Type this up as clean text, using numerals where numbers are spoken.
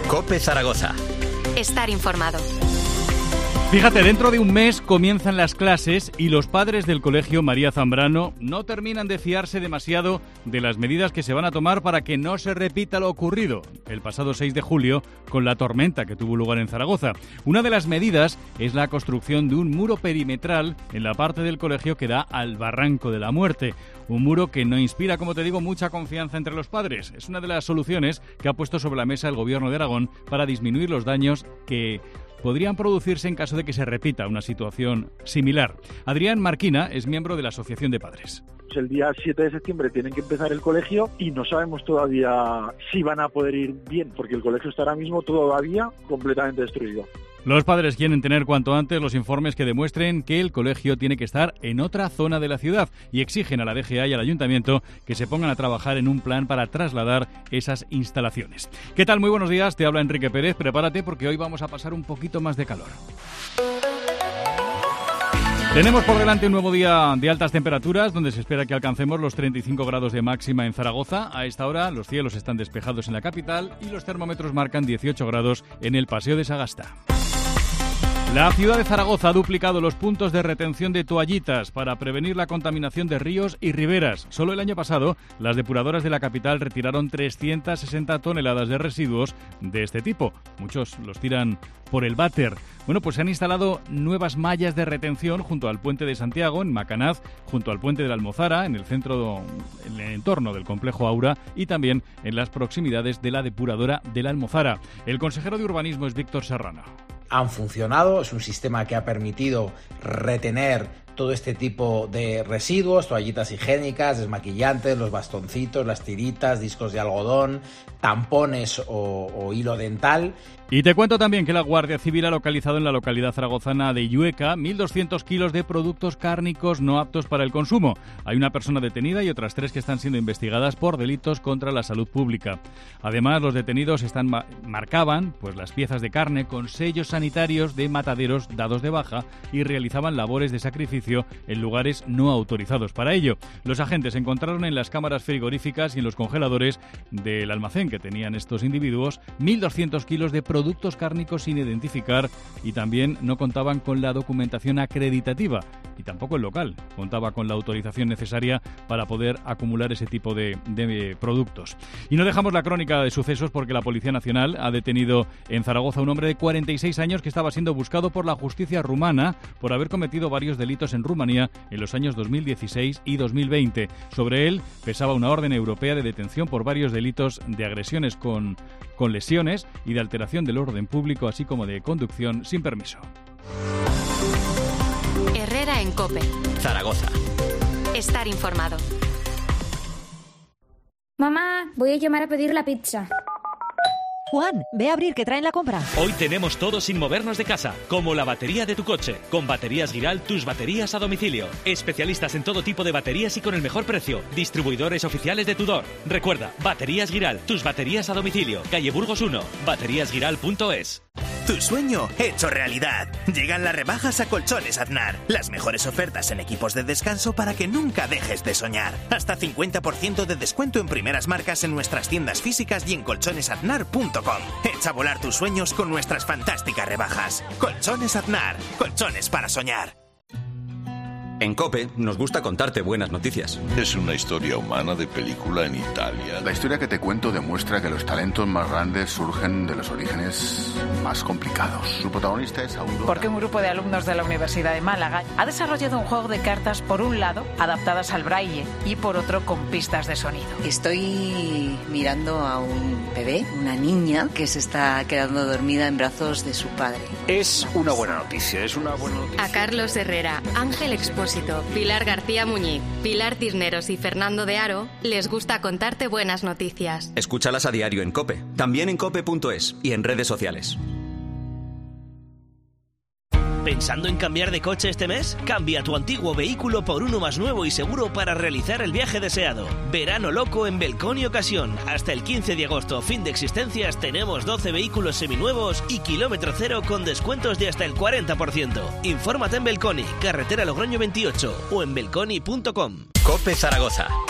COPE Zaragoza. Estar informado. Fíjate, dentro de un mes comienzan las clases y los padres del colegio María Zambrano no terminan de fiarse demasiado de las medidas que se van a tomar para que no se repita lo ocurrido el pasado 6 de julio con la tormenta que tuvo lugar en Zaragoza. Una de las medidas es la construcción de un muro perimetral en la parte del colegio que da al Barranco de la Muerte. Un muro que no inspira, como te digo, mucha confianza entre los padres. Es una de las soluciones que ha puesto sobre la mesa el Gobierno de Aragón para disminuir los daños que podrían producirse en caso de que se repita una situación similar. Adrián Marquina es miembro de la Asociación de Padres. El día 7 de septiembre tienen que empezar el colegio y no sabemos todavía si van a poder ir bien, porque el colegio está ahora mismo todavía completamente destruido. Los padres quieren tener cuanto antes los informes que demuestren que el colegio tiene que estar en otra zona de la ciudad y exigen a la DGA y al Ayuntamiento que se pongan a trabajar en un plan para trasladar esas instalaciones. ¿Qué tal? Muy buenos días, te habla Enrique Pérez. Prepárate porque hoy vamos a pasar un poquito más de calor. Tenemos por delante un nuevo día de altas temperaturas donde se espera que alcancemos los 35 grados de máxima en Zaragoza. A esta hora los cielos están despejados en la capital y los termómetros marcan 18 grados en el Paseo de Sagasta. La ciudad de Zaragoza ha duplicado los puntos de retención de toallitas para prevenir la contaminación de ríos y riberas. Solo el año pasado, las depuradoras de la capital retiraron 360 toneladas de residuos de este tipo. Muchos los tiran por el váter. Bueno, pues se han instalado nuevas mallas de retención junto al puente de Santiago, en Macanaz, junto al puente de la Almozara, en el entorno del complejo Aura y también en las proximidades de la depuradora de la Almozara. El consejero de Urbanismo es Víctor Serrano. Han funcionado, es un sistema que ha permitido retener todo este tipo de residuos, toallitas higiénicas, desmaquillantes, los bastoncitos, las tiritas, discos de algodón, tampones o hilo dental. Y te cuento también que la Guardia Civil ha localizado en la localidad zaragozana de Illueca 1.200 kilos de productos cárnicos no aptos para el consumo. Hay una persona detenida y otras 3 que están siendo investigadas por delitos contra la salud pública. Además, los detenidos marcaban las piezas de carne con sellos sanitarios de mataderos dados de baja y realizaban labores de sacrificio en lugares no autorizados para ello. Los agentes encontraron en las cámaras frigoríficas y en los congeladores del almacén que tenían estos individuos 1.200 kilos de productos cárnicos sin identificar y también no contaban con la documentación acreditativa y tampoco el local contaba con la autorización necesaria para poder acumular ese tipo de productos. Y no dejamos la crónica de sucesos porque la Policía Nacional ha detenido en Zaragoza a un hombre de 46 años que estaba siendo buscado por la justicia rumana por haber cometido varios delitos en Rumanía en los años 2016 y 2020. Sobre él pesaba una orden europea de detención por varios delitos de agresiones con lesiones y de alteración del orden público, así como de conducción sin permiso. Herrera en COPE. Zaragoza. Estar informado. Mamá, voy a llamar a pedir la pizza. Juan, ve a abrir que traen la compra. Hoy tenemos todo sin movernos de casa, como la batería de tu coche. Con Baterías Giral, tus baterías a domicilio. Especialistas en todo tipo de baterías y con el mejor precio. Distribuidores oficiales de Tudor. Recuerda, Baterías Giral, tus baterías a domicilio. Calle Burgos 1, bateriasgiral.es. Tu sueño hecho realidad. Llegan las rebajas a Colchones Aznar. Las mejores ofertas en equipos de descanso para que nunca dejes de soñar. Hasta 50% de descuento en primeras marcas en nuestras tiendas físicas y en colchonesaznar.com. Echa a volar tus sueños con nuestras fantásticas rebajas. Colchones Aznar. Colchones para soñar. En COPE nos gusta contarte buenas noticias. Es una historia humana de película en Italia. La historia que te cuento demuestra que los talentos más grandes surgen de los orígenes más complicados. Su protagonista es Aurora. Porque un grupo de alumnos de la Universidad de Málaga ha desarrollado un juego de cartas, por un lado, adaptadas al braille y por otro, con pistas de sonido. Estoy mirando a un bebé, una niña, que se está quedando dormida en brazos de su padre. Es una buena noticia, A Carlos Herrera, Ángel Expósito, Pilar García Muñiz, Pilar Cisneros y Fernando de Aro les gusta contarte buenas noticias. Escúchalas a diario en COPE, también en cope.es y en redes sociales. ¿Pensando en cambiar de coche este mes? Cambia tu antiguo vehículo por uno más nuevo y seguro para realizar el viaje deseado. Verano loco en Belconi Ocasión. Hasta el 15 de agosto, fin de existencias, tenemos 12 vehículos seminuevos y kilómetro cero con descuentos de hasta el 40%. Infórmate en Belconi, carretera Logroño 28 o en belconi.com. COPE Zaragoza.